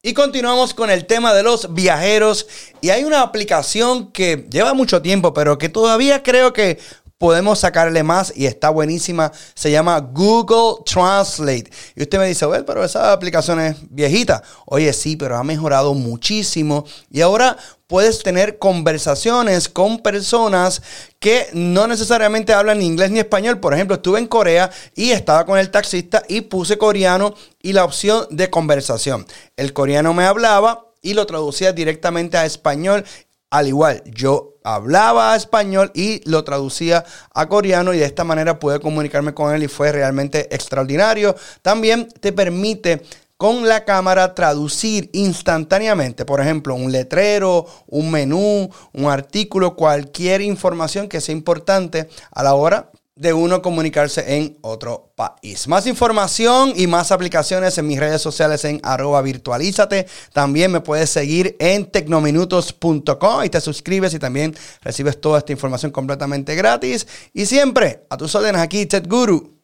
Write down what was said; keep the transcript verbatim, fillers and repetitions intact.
Y continuamos con el tema de los viajeros. Y hay una aplicación que lleva mucho tiempo, pero que todavía creo que podemos sacarle más y está buenísima. Se llama Google Translate. Y usted me dice, well, pero esa aplicación es viejita. Oye, sí, pero ha mejorado muchísimo. Y ahora puedes tener conversaciones con personas que no necesariamente hablan ni inglés ni español. Por ejemplo, estuve en Corea y estaba con el taxista y puse coreano y la opción de conversación. El coreano me hablaba y lo traducía directamente a español. Al igual, yo hablaba español y lo traducía a coreano y de esta manera pude comunicarme con él y fue realmente extraordinario. También te permite con la cámara traducir instantáneamente, por ejemplo, un letrero, un menú, un artículo, cualquier información que sea importante a la hora de uno comunicarse en otro país. Más información y más aplicaciones en mis redes sociales en arroba virtualízate. También me puedes seguir en tecnominutos punto com y te suscribes y también recibes toda esta información completamente gratis. Y siempre a tus órdenes aquí, Tech Guru.